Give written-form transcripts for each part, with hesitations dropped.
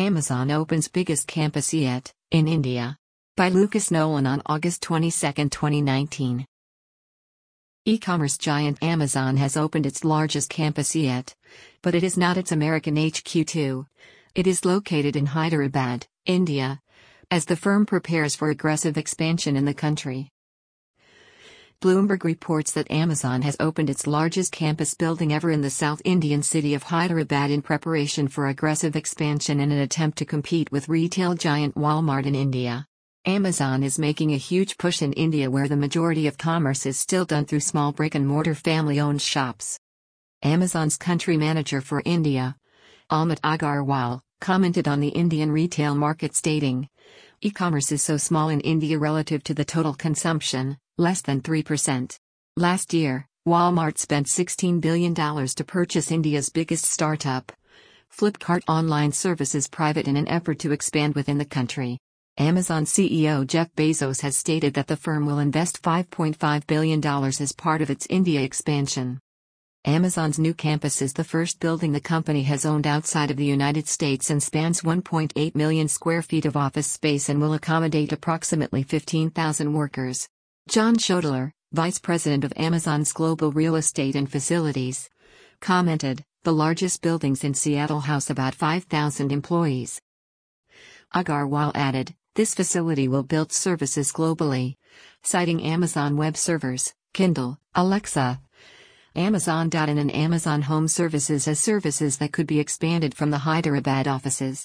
Amazon opens biggest campus yet, in India. By Lucas Nolan on August 22, 2019. E-commerce giant Amazon has opened its largest campus yet. But it is not its American HQ too. It is located in Hyderabad, India, as the firm prepares for aggressive expansion in the country. Bloomberg reports that Amazon has opened its largest campus building ever in the South Indian city of Hyderabad in preparation for aggressive expansion in an attempt to compete with retail giant Walmart in India. Amazon is making a huge push in India where the majority of commerce is still done through small brick-and-mortar family-owned shops. Amazon's country manager for India, Amit Agarwal, commented on the Indian retail market stating, "E-commerce is so small in India relative to the total consumption, less than 3%. Last year, Walmart spent $16 billion to purchase India's biggest startup, Flipkart Online Services Private in an effort to expand within the country." Amazon CEO Jeff Bezos has stated that the firm will invest $5.5 billion as part of its India expansion. Amazon's new campus is the first building the company has owned outside of the United States and spans 1.8 million square feet of office space and will accommodate approximately 15,000 workers. John Schoedler, vice president of Amazon's global real estate and facilities, commented, "The largest buildings in Seattle house about 5,000 employees." Agarwal added, "This facility will build services globally," citing Amazon Web Servers, Kindle, Alexa, Amazon Data and Amazon Home Services as services that could be expanded from the Hyderabad offices.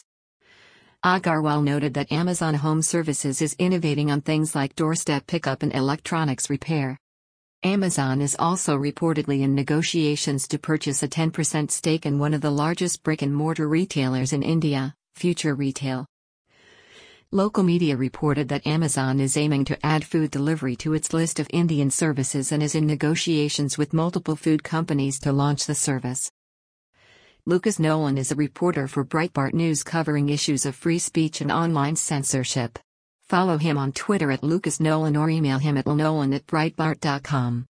Agarwal noted that Amazon Home Services is innovating on things like doorstep pickup and electronics repair. Amazon is also reportedly in negotiations to purchase a 10% stake in one of the largest brick-and-mortar retailers in India, Future Retail. Local media reported that Amazon is aiming to add food delivery to its list of Indian services and is in negotiations with multiple food companies to launch the service. Lucas Nolan is a reporter for Breitbart News covering issues of free speech and online censorship. Follow him on Twitter @LucasNolan or email him at lnolan@breitbart.com.